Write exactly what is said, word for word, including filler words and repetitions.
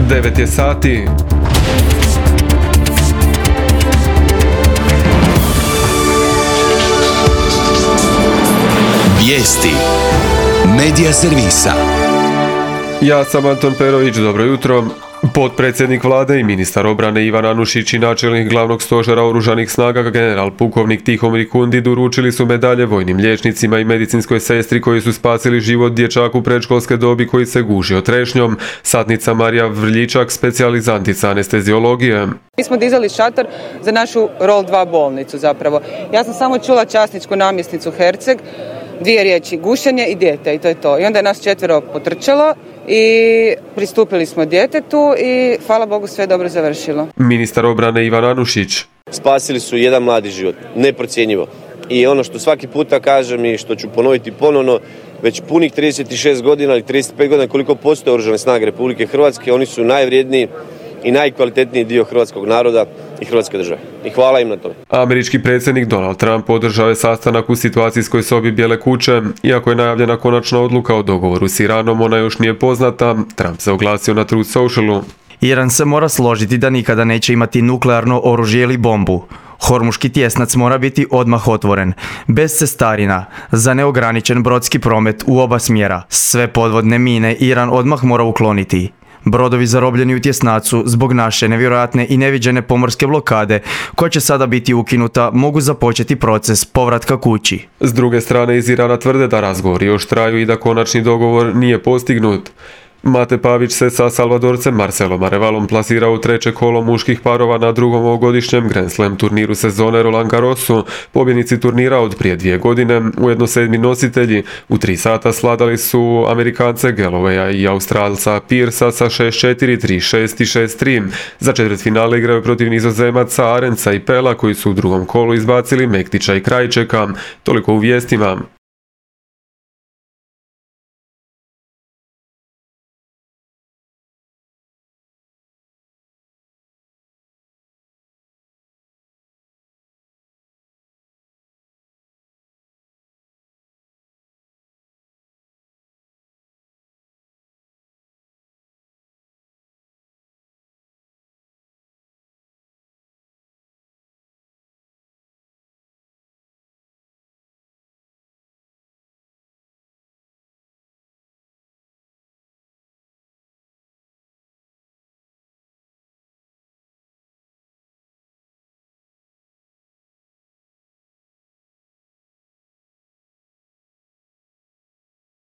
devet je sati. Vijesti Medija servisa. Ja sam Anton Perović, dobro jutro. Potpredsjednik vlade i ministar obrane Ivan Anušić i načelnik glavnog stožera oružanih snaga general pukovnik Tihomir Kundid uručili su medalje vojnim liječnicima i medicinskoj sestri koji su spasili život dječaku predškolske dobi koji se gužio trešnjom. Satnica Marija Vrljičak, specijalizantica anesteziologije. Mi smo dizali šator za našu rol dva bolnicu zapravo. Ja sam samo čula časničku namjesnicu Herceg, dvije riječi, gušenje i dijete i to je to. I onda je nas četvero potrčalo i pristupili smo djetetu i hvala Bogu sve dobro završilo. Ministar obrane Ivan Anušić. Spasili su jedan mladi život, neprocjenjivo. I ono što svaki puta kažem i što ću ponoviti ponovno, već punih trideset šest godina ili trideset pet godina koliko postoje oružane snage Republike Hrvatske, oni su najvrijedniji i najkvalitetniji dio hrvatskog naroda i hrvatske države. I hvala im na tome. Američki predsjednik Donald Trump održao je sastanak u situacijskoj sobi Bijele kuće. Iako je najavljena konačna odluka o dogovoru s Iranom, ona još nije poznata. Trump se oglasio na Truth Socialu. Iran se mora složiti da nikada neće imati nuklearno oružje ili bombu. Hormuški tjesnac mora biti odmah otvoren, bez cestarina, za neograničen brodski promet u oba smjera. Sve podvodne mine Iran odmah mora ukloniti. Brodovi zarobljeni u tjesnacu zbog naše nevjerojatne i neviđene pomorske blokade, koja će sada biti ukinuta, mogu započeti proces povratka kući. S druge strane, iz Irana tvrde da razgovori još traju i da konačni dogovor nije postignut. Mate Pavić se sa Salvadorcem Marcelom Arevalom plasirao u treće kolo muških parova na drugom ovogodišnjem Grand Slam turniru sezone Roland Garrosu. Pobjednici turnira od prije dvije godine, ujedno sedmi nositelji, u tri sata sladali su Amerikance Gallowaya i Australca Pearsa sa šest četiri, tri šest i šest tri. Za četvrtfinale igraju protiv Nizozemaca Arenca i Pela koji su u drugom kolu izbacili Mektića i Krajčeka. Toliko u vijestima.